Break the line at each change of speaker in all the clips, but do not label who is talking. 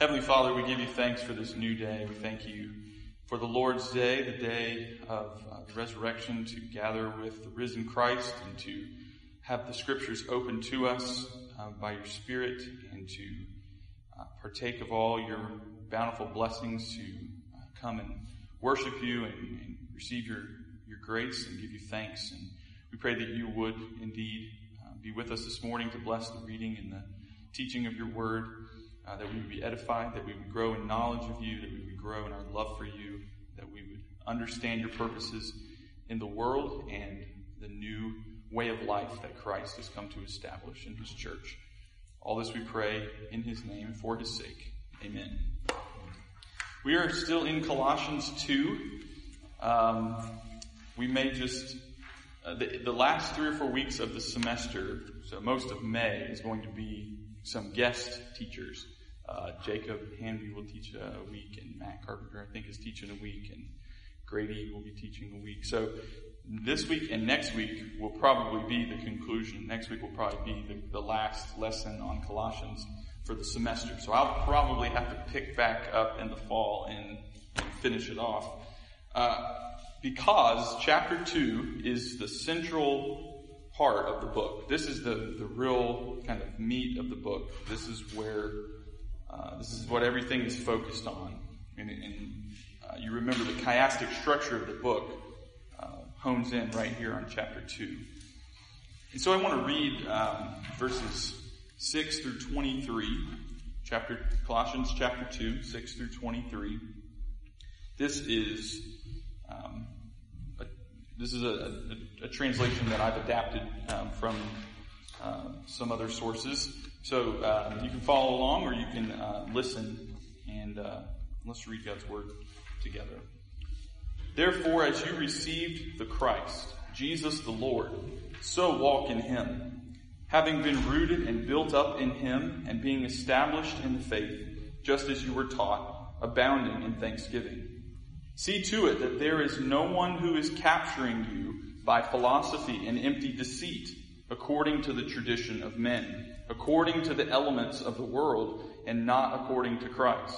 Heavenly Father, we give you thanks for this new day. We thank you for the Lord's Day, the day of the resurrection, to gather with the risen Christ and to have the Scriptures open to us by your Spirit, and to partake of all your bountiful blessings, to come and worship you and receive your grace and give you thanks. And we pray that you would indeed be with us this morning to bless the reading and the teaching of your word, that we would be edified, that we would grow in knowledge of you, that we would grow in our love for you, that we would understand your purposes in the world and the new way of life that Christ has come to establish in his church. All this we pray in his name and for his sake. Amen. We are still in Colossians 2. We may just, the last 3 or 4 weeks of the semester, so most of May, is going to be some guest teachers. Jacob Hanby will teach a week, and Matt Carpenter, I think, is teaching a week, and Grady will be teaching a week. So this week and next week will probably be the conclusion. Next week will probably be the last lesson on Colossians for the semester. So I'll probably have to pick back up in the fall and finish it off. Because chapter 2 is the central part of the book. This is the real kind of meat of the book. This is where, this is what everything is focused on. And you remember the chiastic structure of the book hones in right here on chapter 2. And so I want to read verses 6 through 23, Colossians chapter 2, 6 through 23. This is a translation that I've adapted from some other sources. So you can follow along, or you can listen, and let's read God's word together. Therefore, as you received the Christ, Jesus the Lord, so walk in him, having been rooted and built up in him, and being established in the faith, just as you were taught, abounding in thanksgiving. See to it that there is no one who is capturing you by philosophy and empty deceit, according to the tradition of men, according to the elements of the world, and not according to Christ.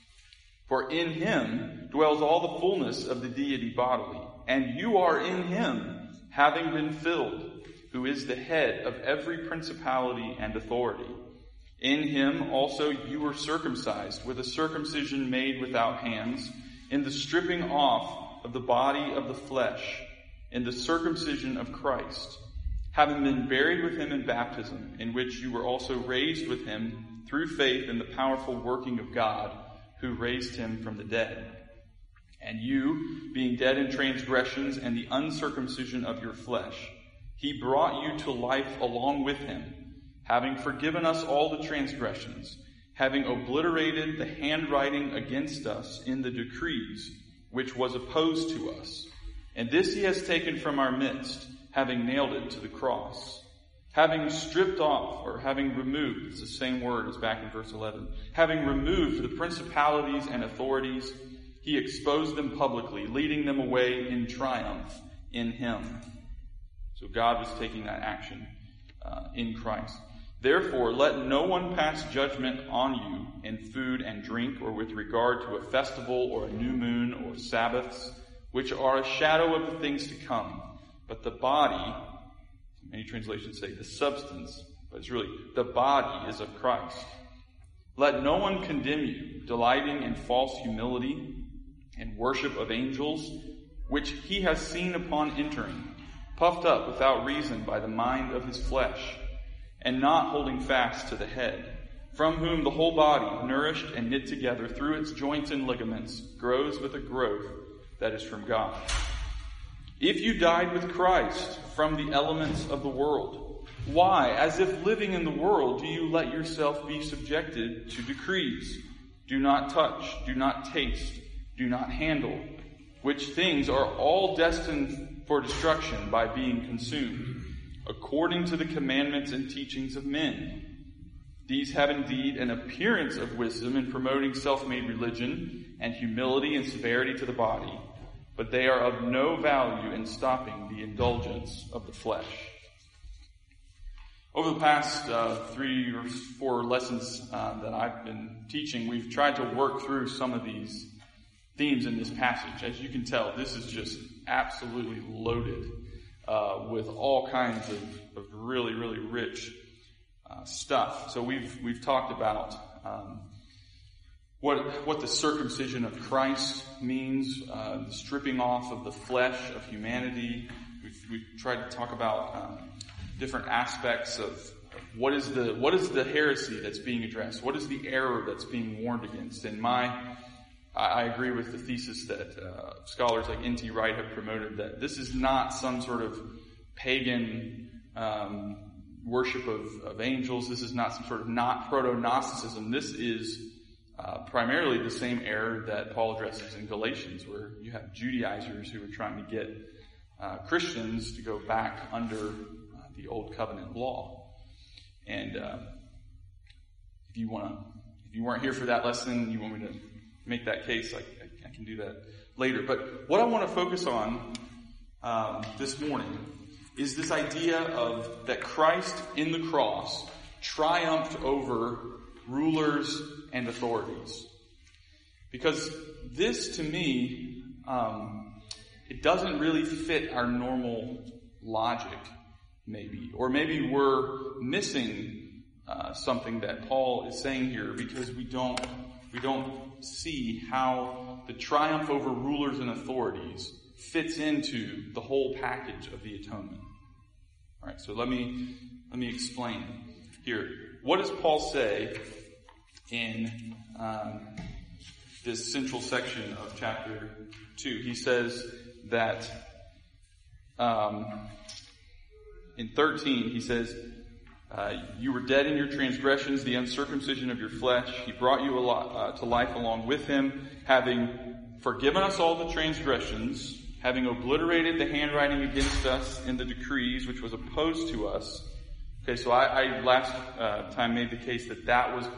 For in him dwells all the fullness of the deity bodily, and you are in him, having been filled, who is the head of every principality and authority. In him also you were circumcised with a circumcision made without hands, in the stripping off of the body of the flesh, in the circumcision of Christ, having been buried with him in baptism, in which you were also raised with him through faith in the powerful working of God, who raised him from the dead. And you, being dead in transgressions and the uncircumcision of your flesh, he brought you to life along with him, having forgiven us all the transgressions, having obliterated the handwriting against us in the decrees, which was opposed to us. And this he has taken from our midst, having nailed it to the cross. Having stripped off, or having removed, it's the same word as back in verse 11, having removed the principalities and authorities, he exposed them publicly, leading them away in triumph in him. So God was taking that action in Christ. Therefore, let no one pass judgment on you in food and drink, or with regard to a festival or a new moon or Sabbaths, which are a shadow of the things to come. But the body, many translations say the substance, but it's really the body is of Christ. Let no one condemn you, delighting in false humility and worship of angels, which he has seen upon entering, puffed up without reason by the mind of his flesh, and not holding fast to the head, from whom the whole body, nourished and knit together through its joints and ligaments, grows with a growth that is from God. If you died with Christ from the elements of the world, why, as if living in the world, do you let yourself be subjected to decrees? Do not touch, do not taste, do not handle, which things are all destined for destruction by being consumed, according to the commandments and teachings of men. These have indeed an appearance of wisdom in promoting self-made religion and humility and severity to the body, but they are of no value in stopping the indulgence of the flesh. Over the past 3 or 4 lessons that I've been teaching, we've tried to work through some of these themes in this passage. As you can tell, this is just absolutely loaded with all kinds of really, really rich stuff. So we've talked about what the circumcision of Christ means, the stripping off of the flesh of humanity. We've tried to talk about different aspects of what is the heresy that's being addressed, what is the error that's being warned against. And I agree with the thesis that scholars like N.T. Wright have promoted, that this is not some sort of pagan worship of angels. This is not some sort of not proto-Gnosticism. This is primarily the same error that Paul addresses in Galatians, where you have Judaizers who are trying to get Christians to go back under the Old Covenant law. And if you weren't here for that lesson, you want me to make that case, I can do that later. But what I want to focus on this morning is this idea of that Christ in the cross triumphed over rulers and authorities. Because this, to me, it doesn't really fit our normal logic, maybe. Or maybe we're missing something that Paul is saying here, because we don't see how the triumph over rulers and authorities fits into the whole package of the atonement. All right, so let me explain here. What does Paul say in this central section of chapter 2? He says that in 13, he says, you were dead in your transgressions, the uncircumcision of your flesh. He brought you to life along with him, having forgiven us all the transgressions, having obliterated the handwriting against us in the decrees which was opposed to us. Okay, so I last time made the case that was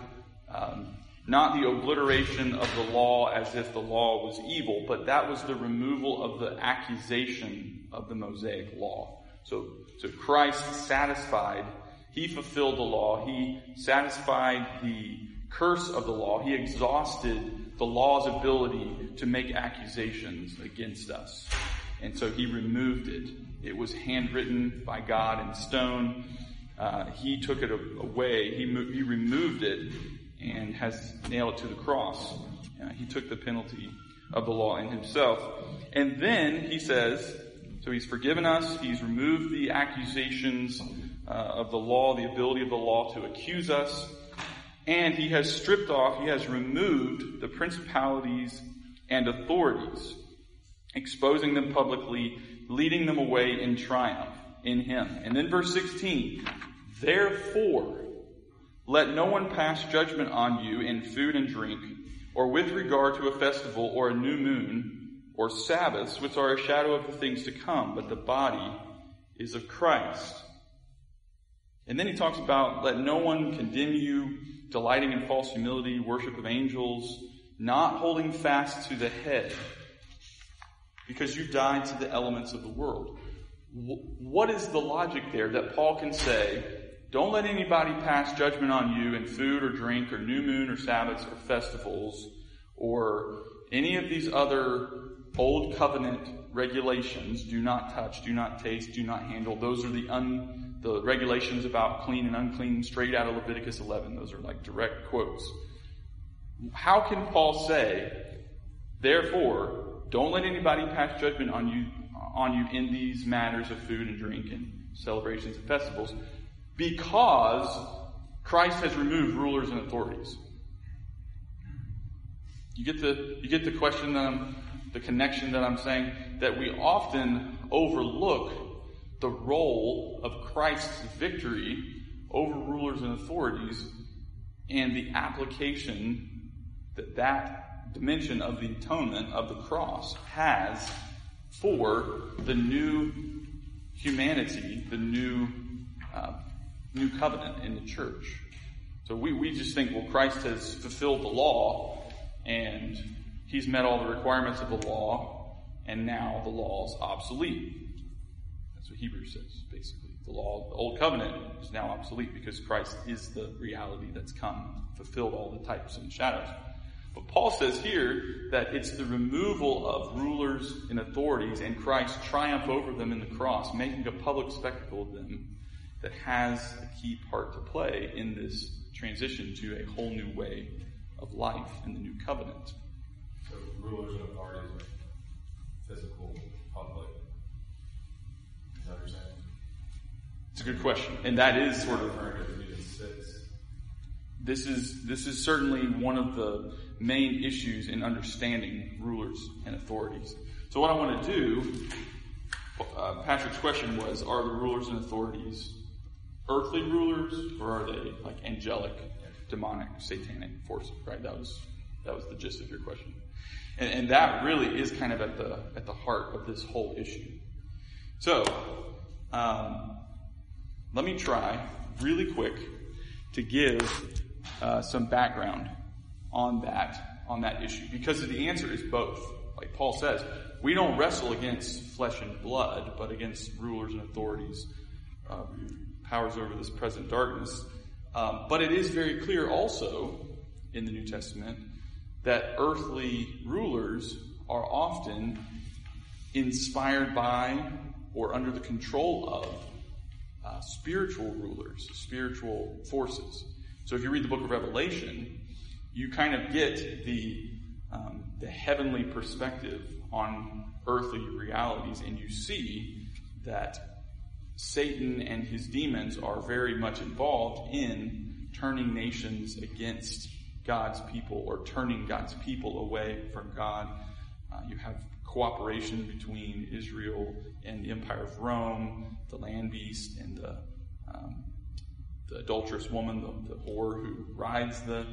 not the obliteration of the law as if the law was evil, but that was the removal of the accusation of the Mosaic law. So Christ satisfied, he fulfilled the law, he satisfied the curse of the law, he exhausted the law's ability to make accusations against us. And so he removed it. It was handwritten by God in stone. He took it away. He removed it and has nailed it to the cross. He took the penalty of the law in himself. And then he says, so he's forgiven us, he's removed the accusations of the law, the ability of the law to accuse us, and he has stripped off, he has removed the principalities and authorities, exposing them publicly, leading them away in triumph in him. And then verse 16, therefore, let no one pass judgment on you in food and drink, or with regard to a festival or a new moon, or Sabbaths, which are a shadow of the things to come, but the body is of Christ. And then he talks about, let no one condemn you, delighting in false humility, worship of angels, not holding fast to the head, because you died to the elements of the world. What is the logic there that Paul can say, don't let anybody pass judgment on you in food or drink or new moon or Sabbaths or festivals or any of these other old covenant regulations? Do not touch, do not taste, do not handle. Those are the regulations about clean and unclean straight out of Leviticus 11. Those are like direct quotes. How can Paul say, therefore, don't let anybody pass judgment on you in these matters of food and drink and celebrations and festivals, because Christ has removed rulers and authorities? You get the question the connection that I'm saying, that we often overlook the role of Christ's victory over rulers and authorities and the application that dimension of the atonement of the cross has for the new humanity, the new covenant in the church. So we just think, well, Christ has fulfilled the law and he's met all the requirements of the law, and now the law is obsolete. That's what Hebrews says, basically. The law of the Old Covenant is now obsolete because Christ is the reality that's come, fulfilled all the types and shadows. But Paul says here that it's the removal of rulers and authorities and Christ's triumph over them in the cross, making a public spectacle of them, that has a key part to play in this transition to a whole new way of life in the new covenant.
So rulers and authorities are physical, public. Is that what you're saying?
It's a good question. And that is sort of... This is certainly one of the main issues in understanding rulers and authorities. So what I want to do, Patrick's question was, are the rulers and authorities earthly rulers, or are they like angelic, demonic, satanic forces? Right? That was the gist of your question. And that really is kind of at the heart of this whole issue. So, let me try really quick to give some background on that issue, because the answer is both. Like Paul says, we don't wrestle against flesh and blood, but against rulers and authorities, powers over this present darkness. But it is very clear also in the New Testament that earthly rulers are often inspired by or under the control of spiritual rulers, spiritual forces. So if you read the book of Revelation, you kind of get the heavenly perspective on earthly realities, and you see that Satan and his demons are very much involved in turning nations against God's people, or turning God's people away from God. You have cooperation between Israel and the Empire of Rome, the land beast, and the adulterous woman, the whore who rides the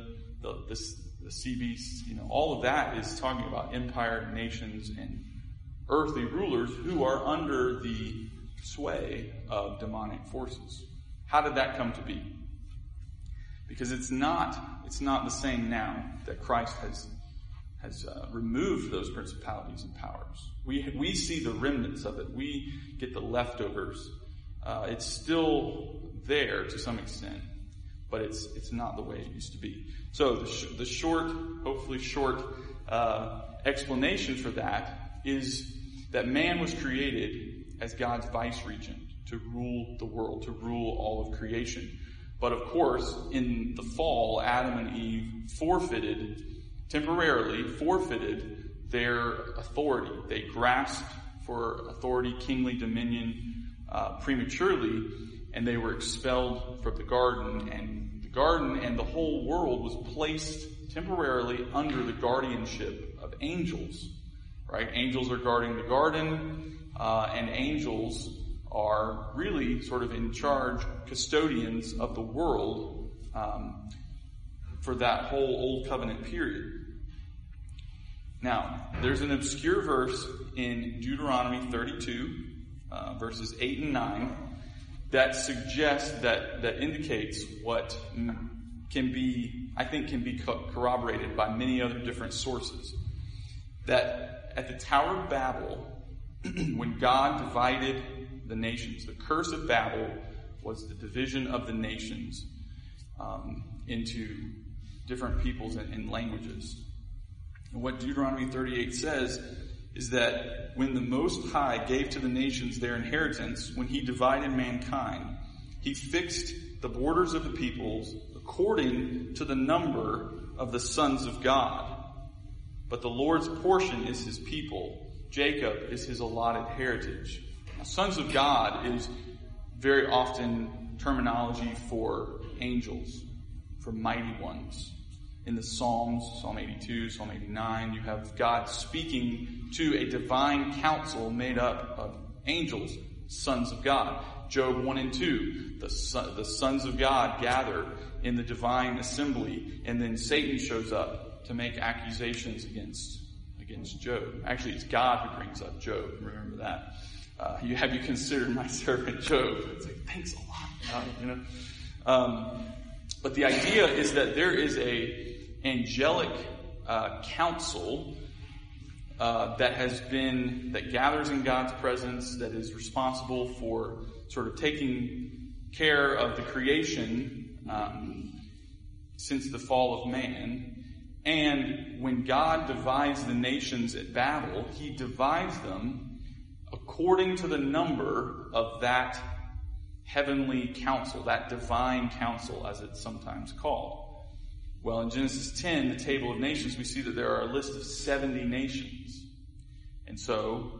sea beast. All of that is talking about empire, nations, and earthly rulers who are under the sway of demonic forces. How did that come to be? Because it's not the same now that Christ has removed those principalities and powers. We see the remnants of it. We get the leftovers. It's still there to some extent, but it's not the way it used to be. So the short, hopefully short, explanation for that is that man was created as God's vice-regent to rule the world, to rule all of creation. But of course, in the fall, Adam and Eve temporarily forfeited their authority. They grasped for authority, kingly dominion, prematurely, and they were expelled from the garden. And the garden and the whole world was placed temporarily under the guardianship of angels. Right? Angels are guarding the garden, and angels are really sort of in charge, custodians of the world for that whole Old Covenant period. Now, there's an obscure verse in Deuteronomy 32, verses 8 and 9, that suggests, that indicates what can be corroborated by many other different sources. That at the Tower of Babel, when God divided the nations, the curse of Babel was the division of the nations into different peoples and languages. And what Deuteronomy 38 says is that when the Most High gave to the nations their inheritance, when he divided mankind, he fixed the borders of the peoples according to the number of the sons of God. But the Lord's portion is his people. Jacob is his allotted heritage. Now, sons of God is very often terminology for angels, for mighty ones. In the Psalms, Psalm 82, Psalm 89, you have God speaking to a divine council made up of angels, sons of God. Job 1 and 2, the sons of God gather in the divine assembly, and then Satan shows up to make accusations against Job. Actually, it's God who brings up Job. Remember that. Have you considered my servant Job? It's like, thanks a lot. But the idea is that there is a angelic council that gathers in God's presence, that is responsible for sort of taking care of the creation since the fall of man. And when God divides the nations at Babel, he divides them according to the number of that heavenly council, that divine council, as it's sometimes called. Well, in Genesis 10, the table of nations, we see that there are a list of 70 nations. And so,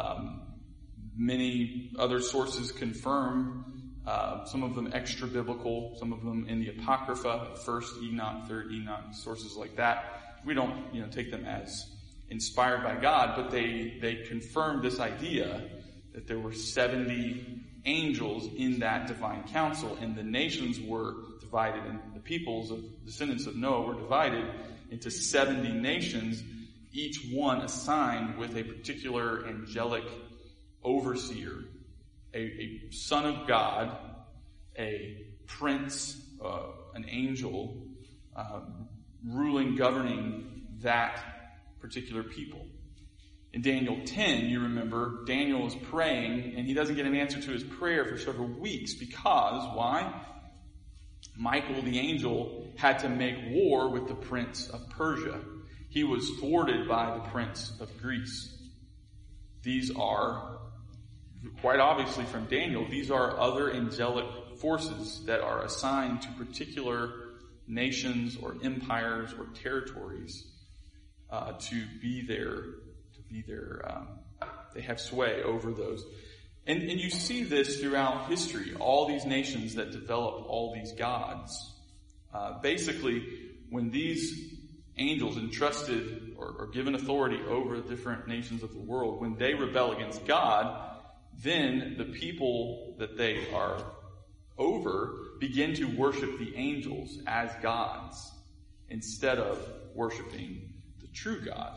many other sources confirm, some of them extra biblical, some of them in the Apocrypha, 1st Enoch, 3rd Enoch, sources like that. We don't, take them as inspired by God, but they confirm this idea that there were 70 angels in that divine council, and the nations were divided, and the peoples of descendants of Noah were divided into 70 nations, each one assigned with a particular angelic overseer, a son of God, a prince, an angel, ruling, governing that particular people. In Daniel 10, you remember, Daniel is praying, and he doesn't get an answer to his prayer for several weeks because, why? Michael the angel had to make war with the prince of Persia. He was thwarted by the prince of Greece. These are, quite obviously from Daniel, these are other angelic forces that are assigned to particular nations or empires or territories to be there. They have sway over those. And you see this throughout history. All these nations that develop all these gods. Basically, when these angels entrusted or given authority over the different nations of the world, when they rebel against God, then the people that they are over begin to worship the angels as gods instead of worshiping the true God.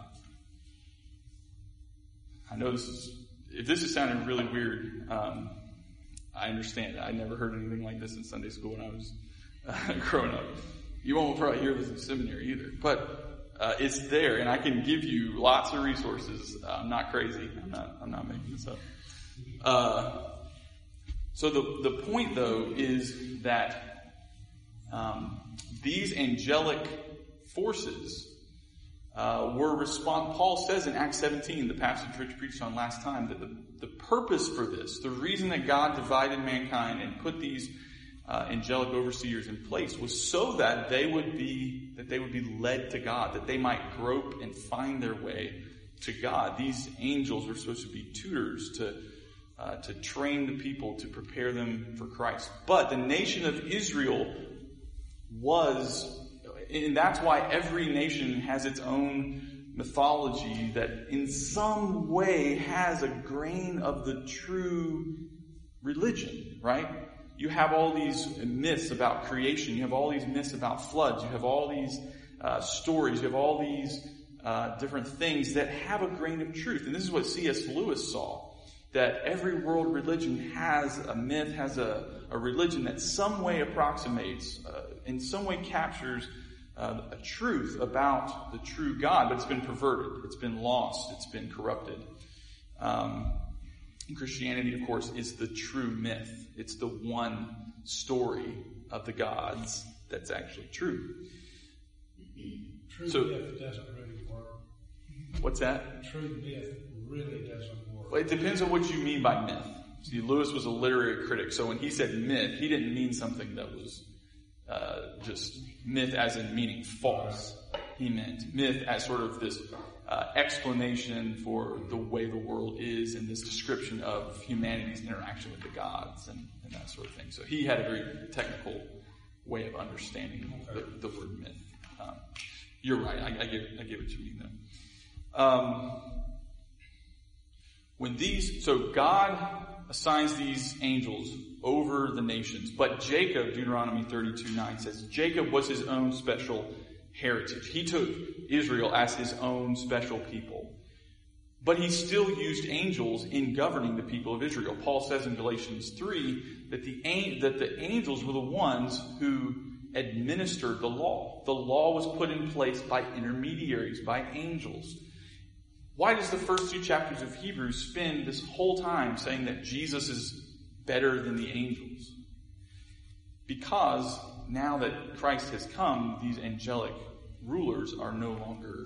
I know if this is sounding really weird, I understand. I never heard anything like this in Sunday school when I was growing up. You won't probably hear this in seminary either. But it's there, and I can give you lots of resources. I'm not crazy. I'm not making this up. So the point, though, is that these angelic forces were Paul says in Acts 17, the passage Rich preached on last time, that the purpose for this, the reason that God divided mankind and put these angelic overseers in place, was so that they would be led to God, that they might grope and find their way to God. These angels were supposed to be tutors to train the people, to prepare them for Christ. But the nation of Israel and that's why every nation has its own mythology that in some way has a grain of the true religion, right? You have all these myths about creation. You have all these myths about floods. You have all these stories. You have all these different things that have a grain of truth. And this is what C.S. Lewis saw, that every world religion has a myth, has a religion that some way approximates, in some way captures a truth about the true God, but it's been perverted, it's been lost, it's been corrupted. Christianity, of course, is the true myth. It's the one story of the gods that's actually true.
True myth doesn't really work.
What's that?
True myth really doesn't work.
Well, it depends on what you mean by myth. See, Lewis was a literary critic, so when he said myth, he didn't mean something that was just myth as in meaning false. He meant myth as sort of this explanation for the way the world is and this description of humanity's interaction with the gods and that sort of thing. So he had a very technical way of understanding the word myth. You're right. I get what you mean though. So God assigns these angels over the nations. But Jacob, Deuteronomy 32:9 says, Jacob was his own special heritage. He took Israel as his own special people. But he still used angels in governing the people of Israel. Paul says in Galatians 3 that the angels were the ones who administered the law. The law was put in place by intermediaries, by angels. why does the first 2 chapters of Hebrews spend this whole time saying that Jesus is better than the angels? Because now that Christ has come, these angelic rulers are no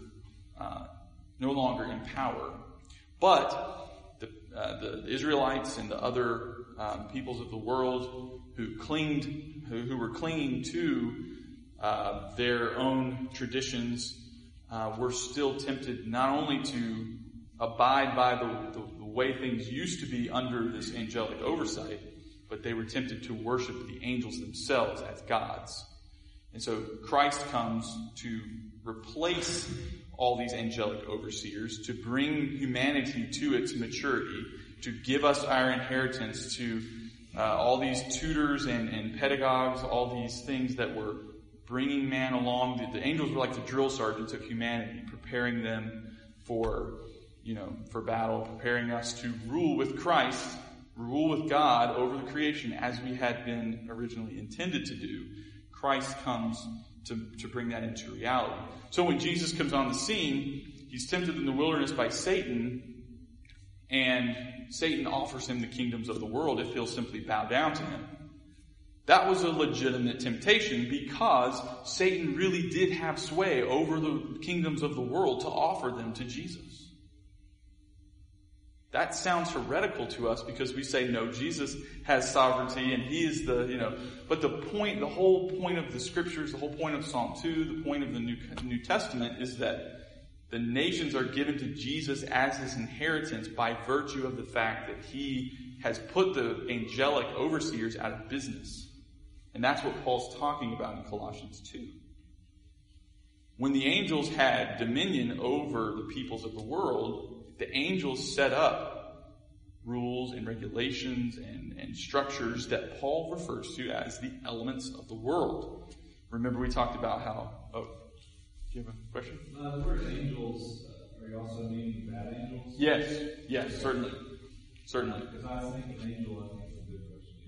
longer in power. But the Israelites and the other peoples of the world who were clinging to their own traditions were still tempted not only to abide by the way things used to be under this angelic oversight, but they were tempted to worship the angels themselves as gods. And so Christ comes to replace all these angelic overseers, to bring humanity to its maturity, to give us our inheritance, to all these tutors and pedagogues, all these things that were bringing man along. The angels were like the drill sergeants of humanity, preparing them for battle, preparing us to rule with Christ, rule with God over the creation as we had been originally intended to do. Christ comes to bring that into reality. So when Jesus comes on the scene, he's tempted in the wilderness by Satan, and Satan offers him the kingdoms of the world if he'll simply bow down to him. That was a legitimate temptation because Satan really did have sway over the kingdoms of the world to offer them to Jesus. That sounds heretical to us because we say, no, Jesus has sovereignty and he is but the whole point of the scriptures, the whole point of Psalm 2, the point of the New Testament is that the nations are given to Jesus as his inheritance by virtue of the fact that he has put the angelic overseers out of business. And that's what Paul's talking about in Colossians 2. When the angels had dominion over the peoples of the world, the angels set up rules and regulations and structures that Paul refers to as the elements of the world. Remember we talked about how... Oh, do you have a question?
The word angels, are you also meaning bad angels?
Yes, certainly.
Because I think an angel, I think it's a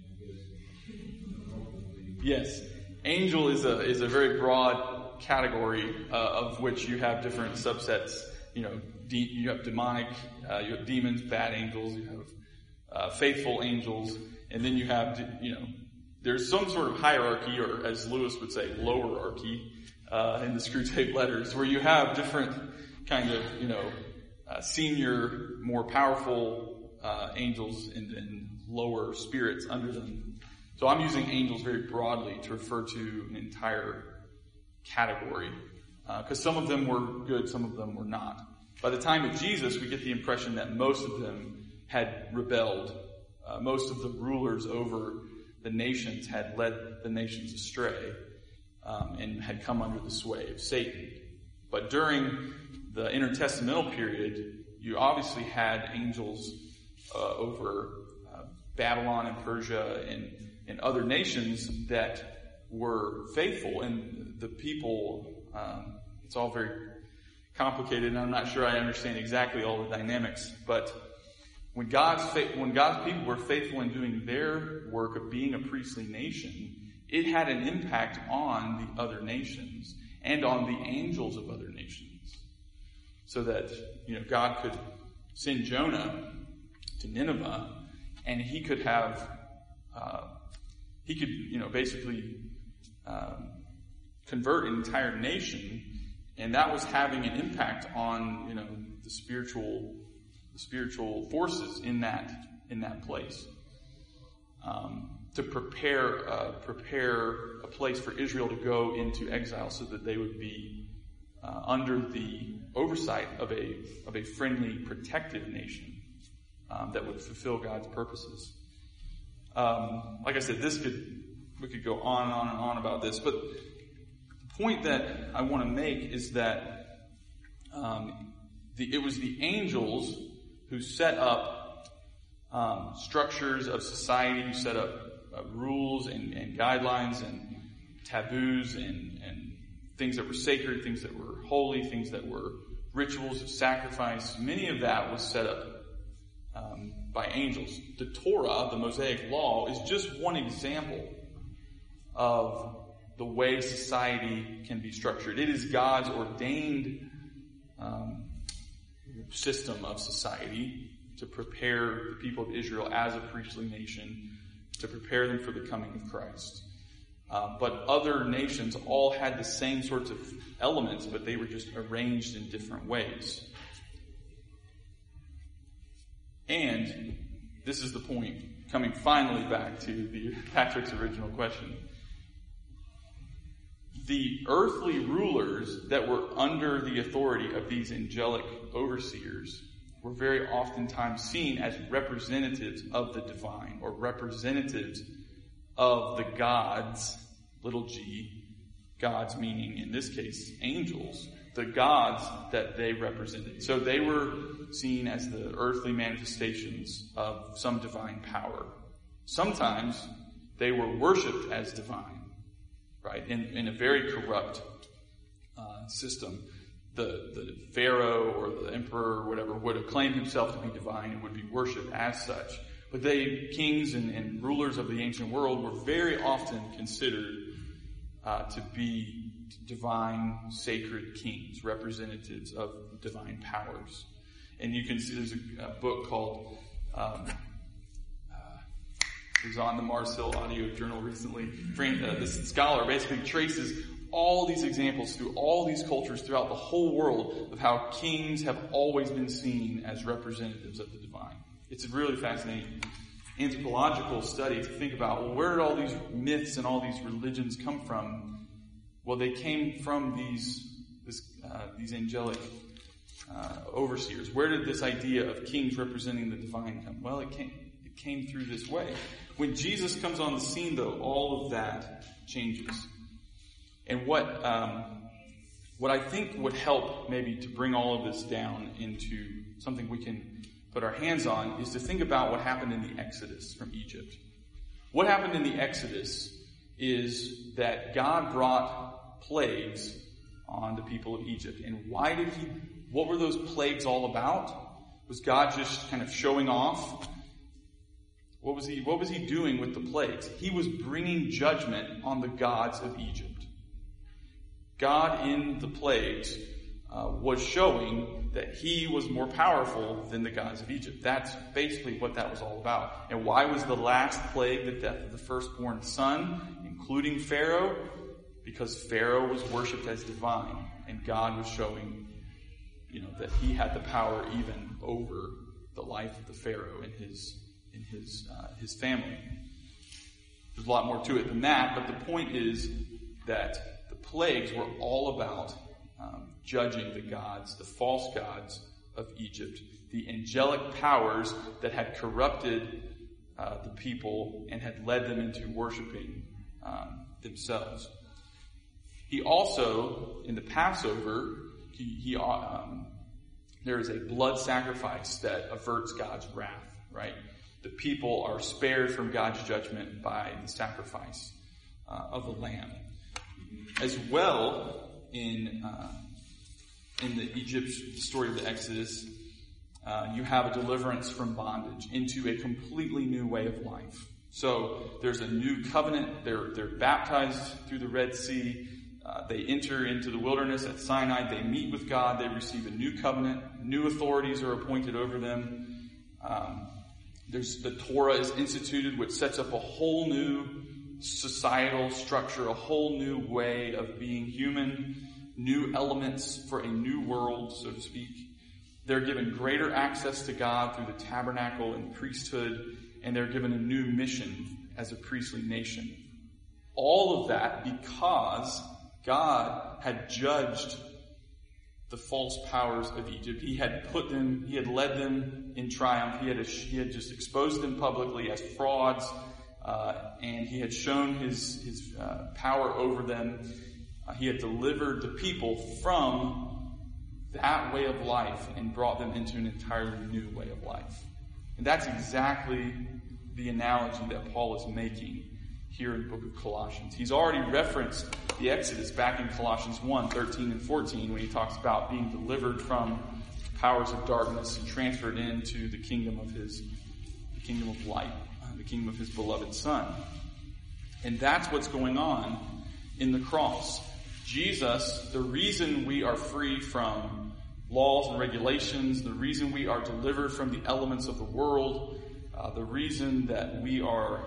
good person.
Yes. Angel is a very broad category of which you have different subsets. You have demonic, you have demons, bad angels, you have faithful angels, and then you have, there's some sort of hierarchy, or as Lewis would say, lowerarchy, in the Screwtape Letters, where you have different kind of, senior, more powerful angels and lower spirits under them. So I'm using angels very broadly to refer to an entire category, because some of them were good, some of them were not. By the time of Jesus, we get the impression that most of them had rebelled. Most of the rulers over the nations had led the nations astray and had come under the sway of Satan. But during the intertestamental period, you obviously had angels over Babylon and Persia and other nations that were faithful. And the people, it's all very complicated, and I'm not sure I understand exactly all the dynamics, but when God's people were faithful in doing their work of being a priestly nation, it had an impact on the other nations and on the angels of other nations. So that, God could send Jonah to Nineveh, and he could have, basically convert an entire nation. And that was having an impact on, the spiritual forces in that place. To prepare a place for Israel to go into exile so that they would be under the oversight of a friendly, protective nation that would fulfill God's purposes. Like I said, we could go on and on and on about this, but the point that I want to make is that it was the angels who set up structures of society, who set up rules and guidelines and taboos and things that were sacred, things that were holy, things that were rituals of sacrifice. Many of that was set up by angels. The Torah, the Mosaic Law, is just one example of the way society can be structured. It is God's ordained system of society to prepare the people of Israel as a priestly nation, to prepare them for the coming of Christ. But other nations all had the same sorts of elements, but they were just arranged in different ways. And this is the point, coming finally back to Patrick's original question. The earthly rulers that were under the authority of these angelic overseers were very oftentimes seen as representatives of the divine, or representatives of the gods, little g, gods meaning, in this case, angels, the gods that they represented. So they were seen as the earthly manifestations of some divine power. Sometimes they were worshipped as divine, right? In a very corrupt system. The Pharaoh or the emperor or whatever would acclaim himself to be divine and would be worshipped as such. But kings and rulers of the ancient world were very often considered to be divine, sacred kings, representatives of divine powers. And you can see there's a book called, it was on the Mars Hill Audio Journal recently. This scholar basically traces all these examples through all these cultures throughout the whole world of how kings have always been seen as representatives of the divine. It's a really fascinating anthropological study to think about, well, where did all these myths and all these religions come from? Well, they came from these angelic overseers. Where did this idea of kings representing the divine come? Well, it came through this way. When Jesus comes on the scene, though, all of that changes. And what I think would help maybe to bring all of this down into something we can put our hands on is to think about what happened in the Exodus from Egypt. What happened in the Exodus is that God brought plagues on the people of Egypt. And what were those plagues all about? Was God just kind of showing off? What was he doing with the plagues? He was bringing judgment on the gods of Egypt. God in the plagues was showing that he was more powerful than the gods of Egypt. That's basically what that was all about. And why was the last plague the death of the firstborn son, including Pharaoh? Because Pharaoh was worshipped as divine, and God was showing, that he had the power even over the life of the Pharaoh and his family. There's a lot more to it than that, but the point is that the plagues were all about judging the gods, the false gods of Egypt, the angelic powers that had corrupted the people and had led them into worshiping themselves. He also, in the Passover, there is a blood sacrifice that averts God's wrath, right? The people are spared from God's judgment by the sacrifice of the lamb. As well, in the story of the Exodus, you have a deliverance from bondage into a completely new way of life. So there's a new covenant. They're baptized through the Red Sea. They enter into the wilderness at Sinai. They meet with God. They receive a new covenant. New authorities are appointed over them. The Torah is instituted, which sets up a whole new societal structure, a whole new way of being human, new elements for a new world, so to speak. They're given greater access to God through the tabernacle and priesthood, and they're given a new mission as a priestly nation. All of that because God had judged the false powers of Egypt. He had led them in triumph. He had just exposed them publicly as frauds, and he had shown his power over them. He had delivered the people from that way of life and brought them into an entirely new way of life. And that's exactly the analogy that Paul is making here in the book of Colossians. He's already referenced the Exodus back in Colossians 1:13 and 14 when he talks about being delivered from powers of darkness and transferred into the kingdom of light, the kingdom of his beloved Son. And that's what's going on in the cross. Jesus, the reason we are free from laws and regulations, the reason we are delivered from the elements of the world, the reason that we are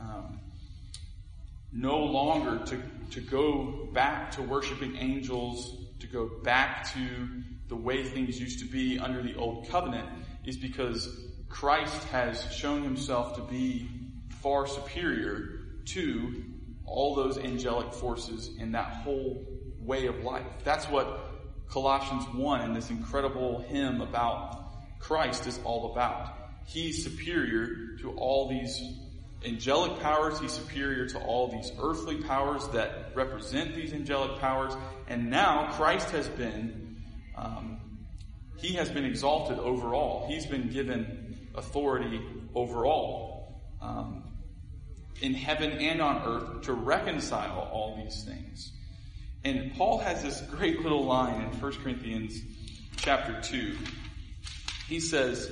no longer to go back to worshiping angels, to go back to the way things used to be under the old covenant, is because Christ has shown himself to be far superior to all those angelic forces in that whole way of life. That's what Colossians 1 and this incredible hymn about Christ is all about. He's superior to all these angelic powers. He's superior to all these earthly powers that represent these angelic powers. And now Christ has been, he has been exalted over all. He's been given authority over all, in heaven and on earth, to reconcile all these things. And Paul has this great little line in 1 Corinthians chapter 2. He says,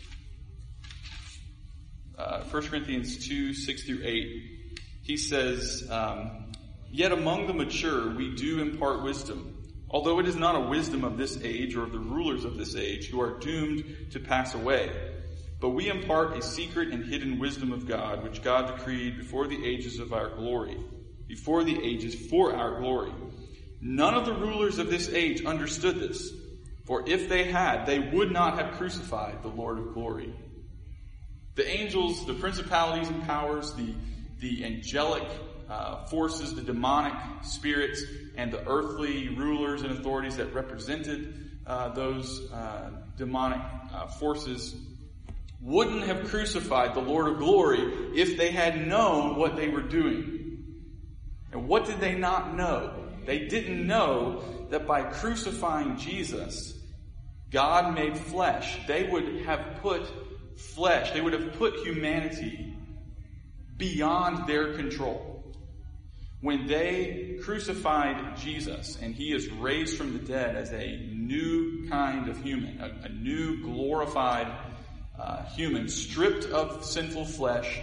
1 Corinthians 2, 6 through 8, he says, "Yet among the mature we do impart wisdom, although it is not a wisdom of this age or of the rulers of this age who are doomed to pass away. But we impart a secret and hidden wisdom of God, which God decreed before the ages of our glory, before the ages for our glory. None of the rulers of this age understood this, for if they had, they would not have crucified the Lord of glory." The angels, the principalities and powers, the angelic forces, the demonic spirits, and the earthly rulers and authorities that represented those demonic forces wouldn't have crucified the Lord of glory if they had known what they were doing. And what did they not know? They didn't know that by crucifying Jesus, God made flesh. They would have put flesh, they would have put humanity beyond their control. When they crucified Jesus and he is raised from the dead as a new kind of human, a new glorified human, stripped of sinful flesh,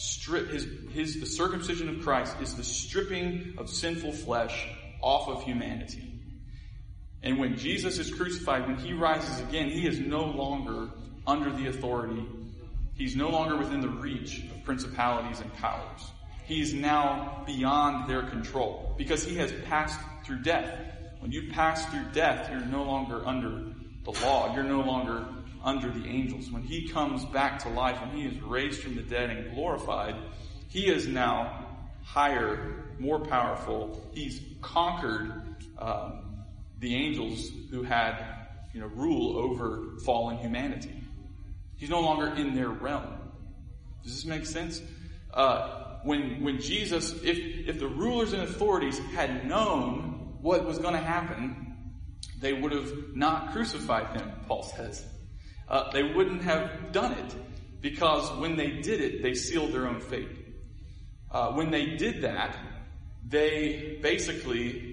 the circumcision of Christ is the stripping of sinful flesh off of humanity. And when Jesus is crucified, when he rises again, he is no longer under the authority. He's no longer within the reach of principalities and powers. He's now beyond their control because he has passed through death. When you pass through death, you're no longer under the law. You're no longer under the angels. When he comes back to life, when he is raised from the dead and glorified, he is now higher, more powerful. He's conquered the angels who had, rule over fallen humanity. He's no longer in their realm. Does this make sense? When Jesus, if the rulers and authorities had known what was going to happen, they would have not crucified him, Paul says. They wouldn't have done it because when they did it, they sealed their own fate. When they did that, they basically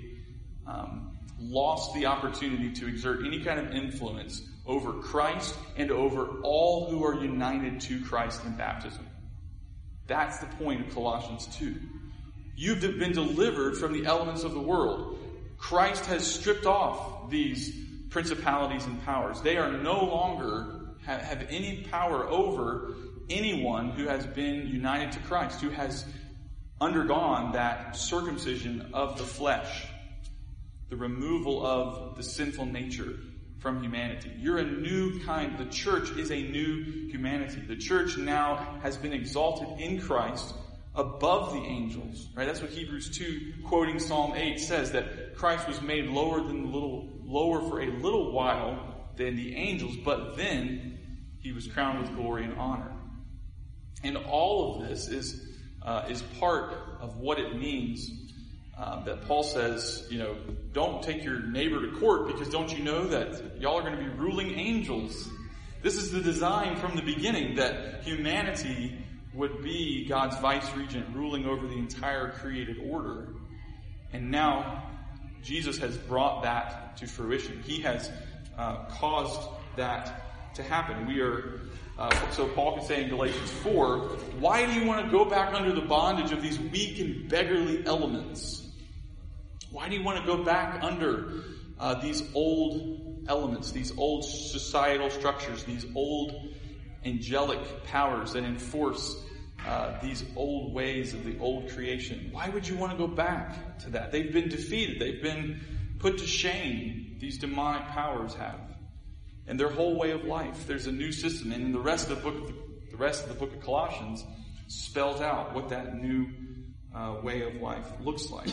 lost the opportunity to exert any kind of influence over Christ and over all who are united to Christ in baptism. That's the point of Colossians 2. You've been delivered from the elements of the world. Christ has stripped off these principalities and powers. They are no longer have any power over anyone who has been united to Christ, who has undergone that circumcision of the flesh, the removal of the sinful nature from humanity. You're a new kind. The church is a new humanity. The church now has been exalted in Christ above the angels. Right? That's what Hebrews 2, quoting Psalm 8, says, that Christ was made lower for a little while than the angels, but then he was crowned with glory and honor. And all of this is part of what it means that Paul says, don't take your neighbor to court because don't you know that y'all are going to be ruling angels? This is the design from the beginning, that humanity would be God's vice-regent ruling over the entire created order. And now Jesus has brought that to fruition. He has caused that to happen. So Paul can say in Galatians 4, why do you want to go back under the bondage of these weak and beggarly elements? Why do you want to go back under these old elements, these old societal structures, these old angelic powers that enforce these old ways of the old creation. Why would you want to go back to that? They've been defeated. They've been put to shame. These demonic powers have. And their whole way of life. There's a new system. And in the rest of the book of Colossians spells out what that new way of life looks like.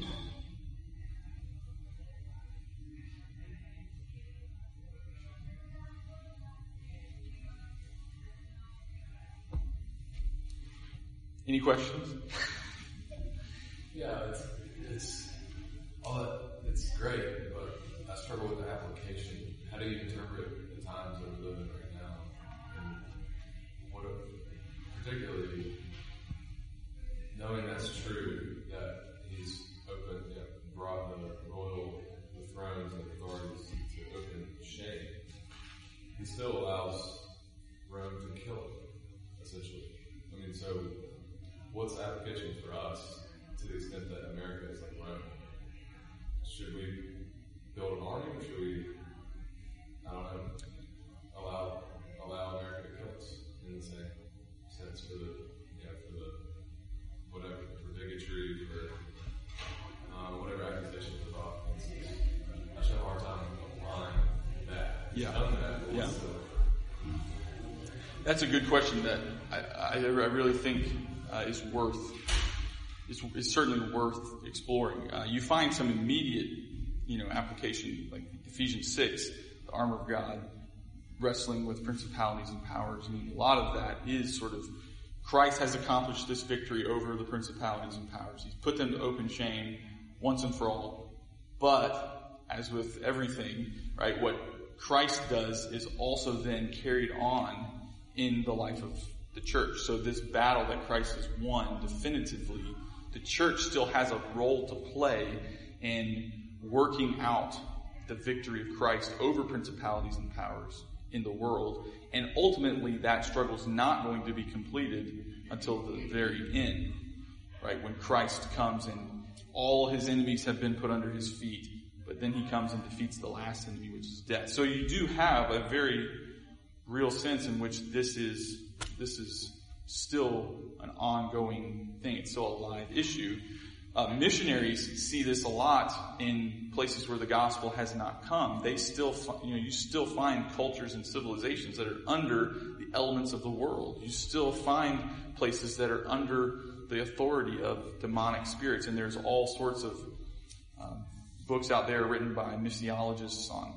Any questions?
Yeah, it's great, but I struggle with the application. How do you interpret the times that we live in right now? And particularly knowing that's true, that he's brought the thrones and authorities to open shame. He still allows Rome to kill him, essentially. I mean, so what's the application for us to the extent that America is like Rome? Should we build an army, or should we, I don't know, allow America to kill us in the same sense for the whatever, for bigotry, for whatever accusations are brought against us? I should have a hard time applying that.
Yeah.
Done that.
Yeah. That's a good question that I really think is certainly worth exploring. You find some immediate, application, like Ephesians 6, the armor of God, wrestling with principalities and powers. I mean, a lot of that is sort of Christ has accomplished this victory over the principalities and powers. He's put them to open shame once and for all. But as with everything, right, what Christ does is also then carried on in the life of the church. So this battle that Christ has won definitively, the church still has a role to play in working out the victory of Christ over principalities and powers in the world. And ultimately that struggle is not going to be completed until the very end, right? When Christ comes and all his enemies have been put under his feet, but then he comes and defeats the last enemy, which is death. So you do have a very real sense in which this is still an ongoing thing. It's still a live issue. Missionaries see this a lot in places where the gospel has not come. They still, you still find cultures and civilizations that are under the elements of the world. You still find places that are under the authority of demonic spirits, and there's all sorts of books out there written by missiologists on,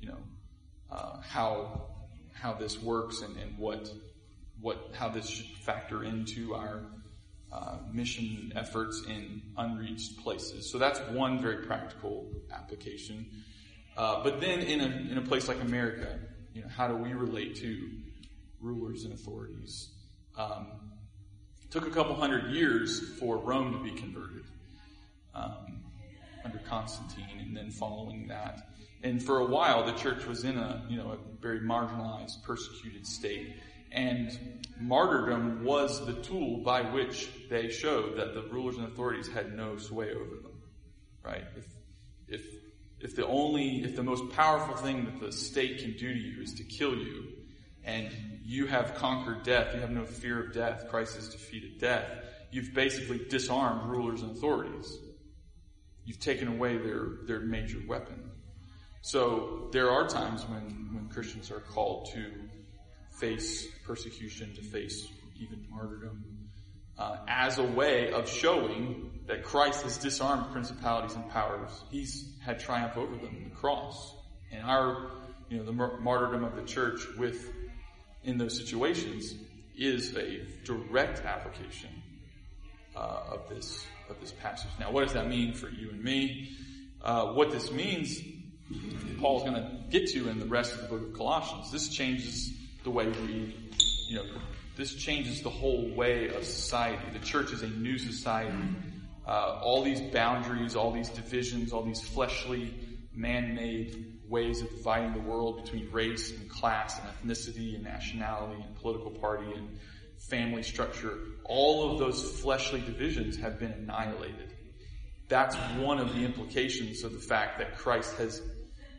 how this works and how this should factor into our mission efforts in unreached places. So that's one very practical application. But then in a place like America, how do we relate to rulers and authorities? It took a couple hundred years for Rome to be converted under Constantine, and then following that. And for a while, the church was in a very marginalized, persecuted state. And martyrdom was the tool by which they showed that the rulers and authorities had no sway over them. Right? If the most powerful thing that the state can do to you is to kill you, and you have conquered death, you have no fear of death, Christ has defeated death, you've basically disarmed rulers and authorities. You've taken away their major weapon. So there are times when Christians are called to face persecution, to face even martyrdom, as a way of showing that Christ has disarmed principalities and powers. He's had triumph over them in the cross. And the martyrdom of the church in those situations is a direct application of this passage. Now, what does that mean for you and me? What this means, Paul's going to get to in the rest of the book of Colossians. This changes the way this changes the whole way of society. The church is a new society. All these boundaries, all these divisions, all these fleshly, man-made ways of dividing the world between race and class and ethnicity and nationality and political party and family structure, all of those fleshly divisions have been annihilated. That's one of the implications of the fact that Christ has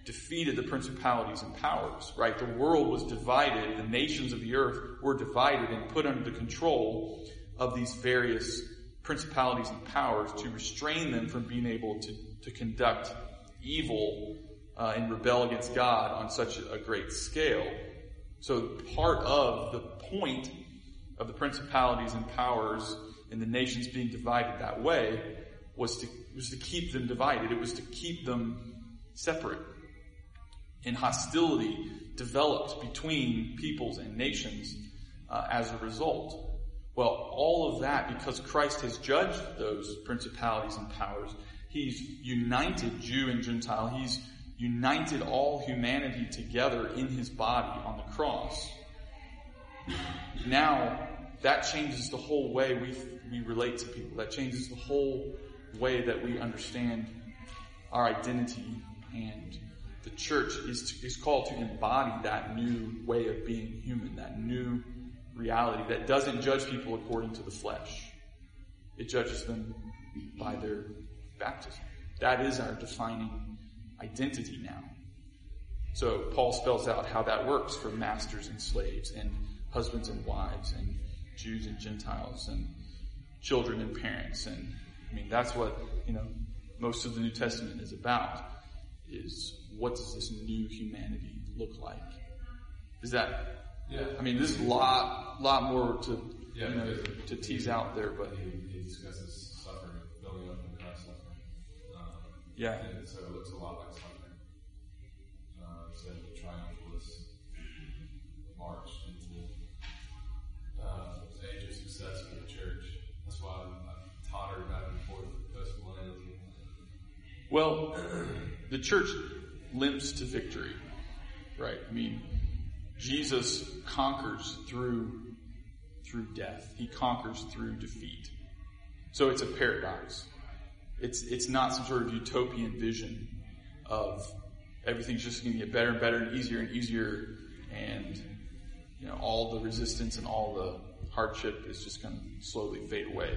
defeated the principalities and powers, right? The world was divided. The nations of the earth were divided and put under the control of these various principalities and powers to restrain them from being able to conduct evil and rebel against God on such a great scale. So part of the point of the principalities and powers and the nations being divided that way was to keep them divided. It was to keep them separate. And hostility developed between peoples and nations as a result. Well, all of that, because Christ has judged those principalities and powers, He's united Jew and Gentile. He's united all humanity together in His body on the cross. Now, that changes the whole way we relate to people. That changes the whole way that we understand our identity. And the church is called to embody that new way of being human, that new reality that doesn't judge people according to the flesh. It judges them by their baptism. That is our defining identity now. So Paul spells out how that works for masters and slaves and husbands and wives and Jews and Gentiles and children and parents. And I mean, that's what, most of the New Testament is about, is what does this new humanity look like? Is that, I mean, there's a lot more to tease out there, but
he discusses suffering, building up in Christ's suffering. And so it looks a lot like suffering. So the triumphalist march into the age of success for the church. That's why I tottered back and forth with post-millennialism.
Well, the church limps to victory, right? I mean, Jesus conquers through death. He conquers through defeat. So it's a paradox. It's not some sort of utopian vision of everything's just going to get better and better and easier, and all the resistance and all the hardship is just going to slowly fade away.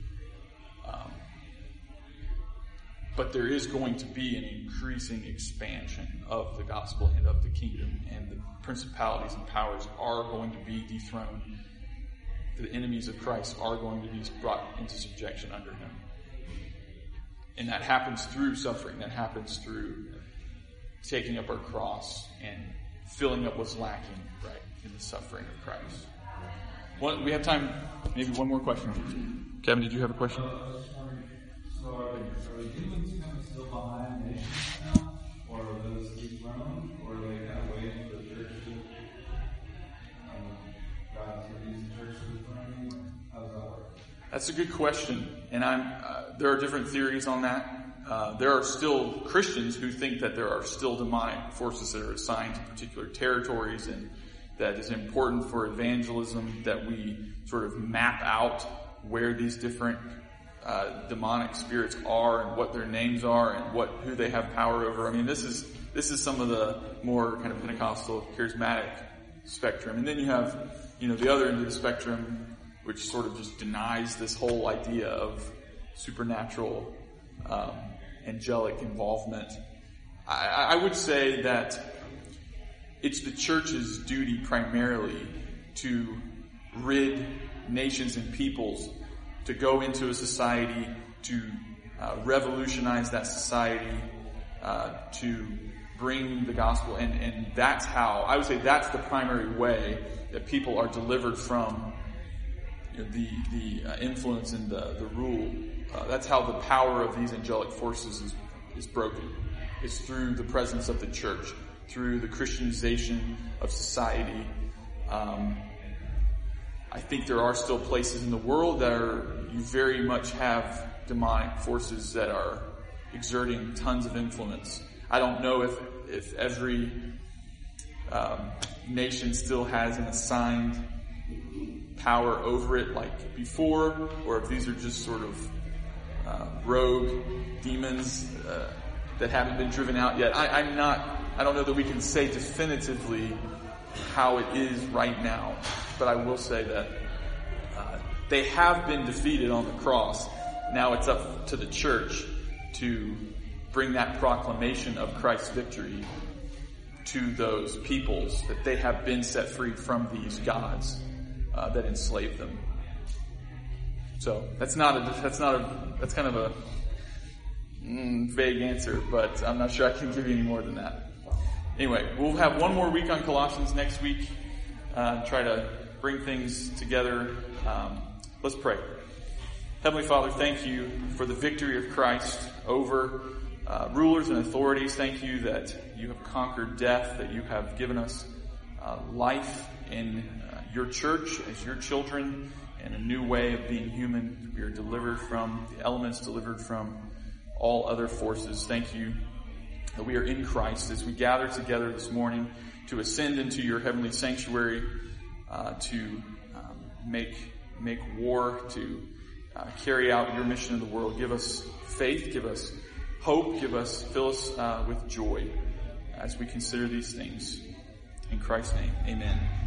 But there is going to be an increasing expansion of the gospel and of the kingdom, and the principalities and powers are going to be dethroned. The enemies of Christ are going to be brought into subjection under Him. And that happens through suffering. That happens through taking up our cross and filling up what's lacking, right, in the suffering of Christ. We have time, maybe one more question. Kevin, did you have a question?
So are the demons kind of still behind nations now? Or are those dethroned? Or are they kind of waiting for the church to God to use the church to dethrone you? How does that work?
That's a good question. And there are different theories on that. There are still Christians who think that there are still demonic forces that are assigned to particular territories, and that is important for evangelism that we sort of map out where these different demonic spirits are and what their names are and who they have power over. I mean, this is some of the more kind of Pentecostal, charismatic spectrum. And then you have, the other end of the spectrum, which sort of just denies this whole idea of supernatural, angelic involvement. I would say that it's the church's duty primarily to rid nations and peoples, to go into a society, to revolutionize that society, to bring the gospel. And that's how, I would say that's the primary way that people are delivered from the influence and the rule. That's how the power of these angelic forces is broken. It's through the presence of the church, through the Christianization of society. I think there are still places in the world that you very much have demonic forces that are exerting tons of influence. I don't know if every nation still has an assigned power over it like before, or if these are just sort of rogue demons that haven't been driven out yet. I don't know that we can say definitively how it is right now, but I will say that they have been defeated on the cross. Now it's up to the church to bring that proclamation of Christ's victory to those peoples, that they have been set free from these gods that enslave them. So that's kind of a vague answer, but I'm not sure I can give you any more than that. Anyway, we'll have one more week on Colossians next week. Try to bring things together. Let's pray. Heavenly Father, thank you for the victory of Christ over rulers and authorities. Thank you that you have conquered death, that you have given us life in your church as your children, and a new way of being human. We are delivered from the elements, delivered from all other forces. Thank you that we are in Christ as we gather together this morning to ascend into your heavenly sanctuary, to make war, to carry out your mission in the world. Give us faith, give us hope, fill us with joy as we consider these things. In Christ's name, amen.